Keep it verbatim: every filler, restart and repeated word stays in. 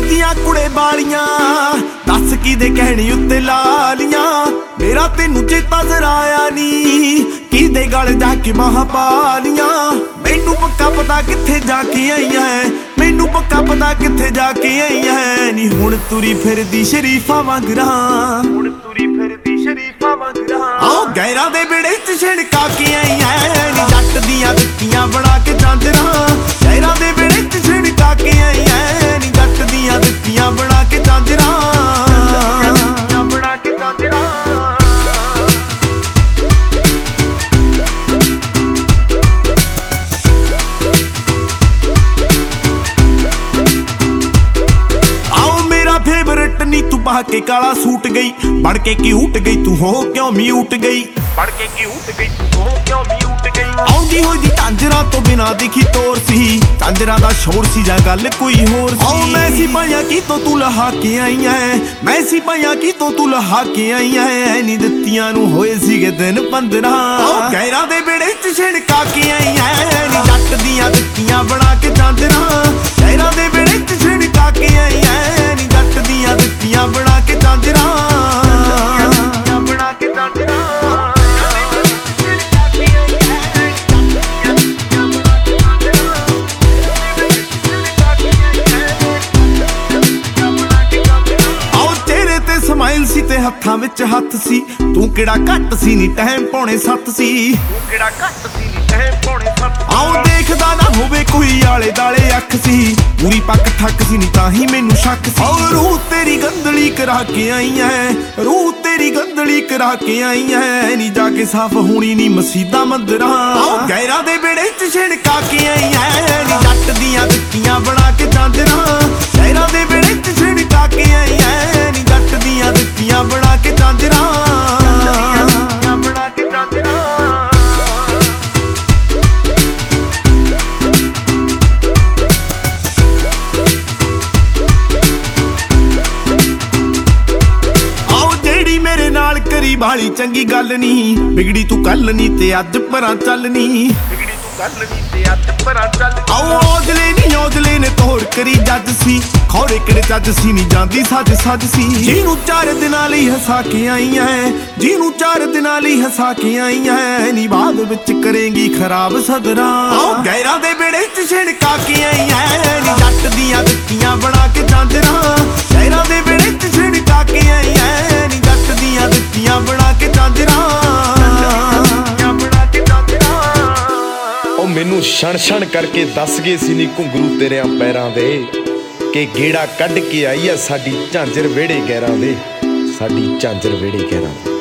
ਦੀਆਂ ਕੁੜੇ ਵਾਲੀਆਂ ਦੱਸ ਕਿਦੇ ਕਹਿਣੀ ਉੱਤੇ ਲਾਲੀਆਂ ਮੇਰਾ ਤੈਨੂੰ ਚੇਤਾ ਜ਼ਰਾ ਆਇਆ ਨੀ ਕਿਦੇ ਗਲ ਜਾ ਕੇ ਮਹਾਂ ਪਾਲੀਆਂ ਮੈਨੂੰ ਪੱਕਾ ਪਤਾ ਕਿੱਥੇ ਜਾ ਕੇ ਆਈਆਂ ਮੈਨੂੰ ਪੱਕਾ ਪਤਾ ਕਿੱਥੇ ਜਾ ਕੇ ਆਈਆਂ ਨੀ ਹੁਣ ਤੁਰੀ ਫਿਰਦੀ ਸ਼ਰੀਫਾਂ ਵਾਂਗਰਾਂ ਹੁਣ ਤੁਰੀ ਫਿਰਦੀ ਸ਼ਰੀਫਾਂ ਵਾਂਗਰਾਂ ਆਹ ਗੈਰਾਂ ਦੇ ਵਿੜੇ ਚ ਛਿੜਕਾ ਕੇ ਆਈਆਂ ਨੀ ਜੱਟ ਦੀਆਂ ਦਿੱਤੀਆਂ ਬਣਾ ਕੇ ਜਾਂਦਰਾਂ ਗੈਰਾਂ ਦੇ ਵਿੜੇ ਚ ਛਿੜਕਾ ਕੇ ਆਈਆਂ ਨੀ ਜੱਟ ਦੀਆਂ ਦਿੱਤੀਆਂ ਬਣਾ ਕੇ ਜਾਂਦਰਾਂ ਬਣਾ ਕੇ ਜਾਂਦਰਾਂ फेवरेट नी तू पा के काला सूट गई बढ़ के क्यूट गई तू हो क्यों म्यूट गई बढ़ के क्यूट गई तू हो क्यों म्यूट गई आउंदी होई दी झांजरा तो बिना दिखी तोर सी झांजरा दा शोर सी जा गल कोई होर सी आओ मैं सी पाया की तो तू लहा के आई है मैं सी पाया की तो तू लहा के आई है नी दित्तियां नू होए सीगे दिन पंद्रह आओ गैरा दे बेड़े च छिड़का के आई है नी जट दियां दित्तियां बना के झांजरा गैरा दे बेड़े च छिड़का के आई है नी जट दियां दित्तियां बना के झांजरा बना के झांजरा ਸਮਾਈਲ ਸੀ ਤੇ ਹੱਥਾਂ ਵਿੱਚ ਹੱਥ ਸੀ ਤੂੰ ਕਿਹੜਾ ਘੱਟ ਸੀ ਨੀ ਟਾਈਮ ਪੌਣੇ ਸੱਤ ਸੀ ਤੂੰ ਕਿਹੜਾ ਘੱਟ ਸੀ ਨੀ ਟਾਈਮ ਪੌਣੇ ਸੱਤ ਆਉ ਦੇਖਦਾ ਨਾ ਹੋਵੇ ਕੋਈ ਆਲੇ ਦਾਲੇ ਅੱਖ ਸੀ ਪੂਰੀ ਪੱਕ ਠੱਕ ਸੀ ਨੀ ਤਾਂ ਹੀ ਮੈਨੂੰ ਸ਼ੱਕ ਸੀ ਓ ਰੂਹ ਤੇਰੀ ਗੰਦਲੀ ਕਰਾ ਕੇ ਆਈ ਐ ਰੂਹ ਤੇਰੀ ਗੰਦਲੀ ਕਰਾ ਕੇ ਆਈ ਐ ਨੀ ਜਾ ਕੇ ਸਾਫ਼ ਹੋਣੀ ਨੀ ਮਸੀਤਾਂ ਮੰਦਰਾਂ ਆਉ ਗੈਰਾਂ ਦੇ ਵਿੜੇ ਚ ਛਿੜਕਾ ਕੇ ਆਈ ਐ ਨੀ ਜੱਟ ਦੀਆਂ ਦਿੱਤੀਆਂ ਬਣਾ ਕੇ ਜਾਂਦਰਾਂ ਗੈਰਾਂ ਦੇ ਵਿੜੇ ਚ ਛਿੜਕਾ ਕੇ ਆਈ ਐ ਨੀ ਜੱਟ ਦੀਆਂ ਦਿੱਤੀਆਂ ਬਣਾ ਕੇ ਜਾਂਦਰਾਂ ਬਣਾ ਕੇ ਜਾਂਦਰਾਂ ਆਓ ਜਿਹੜੀ ਮੇਰੇ ਨਾਲ ਕਰੀ ਬਾਲੀ ਚੰਗੀ ਗੱਲ ਨਹੀਂ ਵਿਗੜੀ ਤੂੰ ਕੱਲ ਨਹੀਂ ਤੇ ਅੱਜ ਪਰਾਂ ਚੱਲ ਨਹੀਂ ਵਿਗੜੀ ਤੂੰ ਕੱਲ ਨਹੀਂ ਤੇ ਅੱਜ ਪਰਾਂ ਚੱਲ ਆਓ ਔਜਲੇ ਨਹੀਂ ਔਜਲੇ ਨੇ ਤੋੜ ਕਰੀ ਜੱਜ ਸੀ ਖੌਰੇ ਕਿਹੜੇ ਚੱਜ ਸੀ ਨਹੀਂ ਜਾਂਦੀ ਸੱਜ ਸੱਜ ਸੀ ਜਿਹਨੂੰ ਚਾਰ ਦਿਨਾਂ ਲਈ ਹਸਾ ਕੇ ਆਈ ਐ ਜਿਹਨੂੰ ਚਾਰ ਦਿਨਾਂ ਲਈ ਹਸਾ ਕੇ ਆਈ ਐ ਨੀ ਬਾਅਦ ਵਿੱਚ ਕਰੇਂਗੀ ਖਰਾਬ ਸਦਰਾਂ ਆਓ ਗੈਰਾਂ ਦੇ ਵਿੜੇ ਚ ਛਿੜਕਾ ਕੇ ਆਈ ਐ ਨੀ ਜੱਟ ਦੀਆਂ ਦਿੱਤੀਆਂ ਬਣਾ ਕੇ ਜਾਂਦਰਾਂ ਗੈਰਾਂ ਦੇ ਵਿੜੇ ਚ ਛਿੜਕਾ ਕੇ ਆਈ ਐ ਨੀ ਜੱਟ ਦੀਆਂ ਦਿੱਤੀਆਂ ਬਣਾ ਕੇ ਜਾਂਦਰਾਂ ਬਣਾ ਕੇ ਜਾਂਦਰਾਂ ਉਹ ਮੈਨੂੰ ਛਣ ਛਣ ਕਰਕੇ ਦੱਸ ਗਏ ਸੀ ਨੀ ਘੁੰਗਰੂ ਤੇਰਿਆਂ ਪੈਰਾਂ ਦੇ ਕਿ ਗੇੜਾ ਕੱਢ ਕੇ ਆਈ ਆ ਸਾਡੀ ਝਾਂਜਰ ਵਿਹੜੇ ਗੈਰਾਂ ਦੇ ਸਾਡੀ ਝਾਂਜਰ ਵਿਹੜੇ ਗੈਰਾਂ ਦੇ।